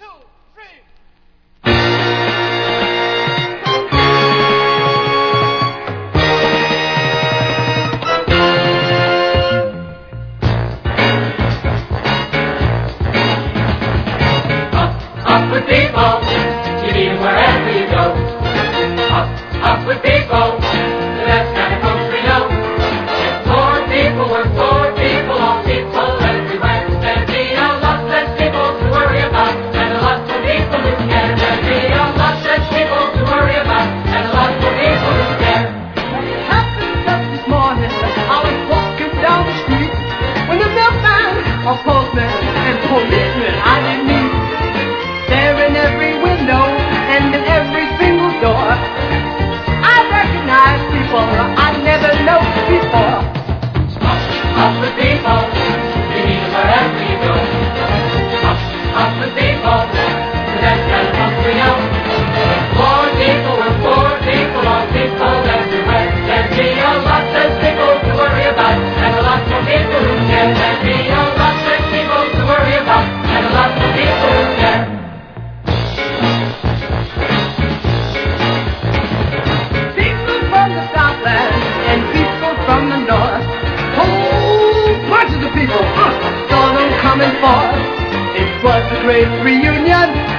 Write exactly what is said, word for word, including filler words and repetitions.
Up with people, you need wherever you go. Up, up with people, the best kind of folks we know. Poor people work for people, all people everywhere. There'll be a lot less people to worry about, and a lot more people who care. There'll be a lot less people to worry about, and a lot more people who care. It happened just this morning, I was walking down the street when the milkman, a postman, and policeman I didn't meet. There in every window and in every single door, I recognize people I never known before. Up, up with people, you need them wherever you go. Up, up with people, the best kind of folks we know. Poor people were poor people, all people everywhere. There'd be a lot less people to worry about, and a lot more people who care. There'd be a lot less people to worry about, and a lot more people who care. And people from the north, whole bunches of people, uh, saw them coming forth. It was a great reunion.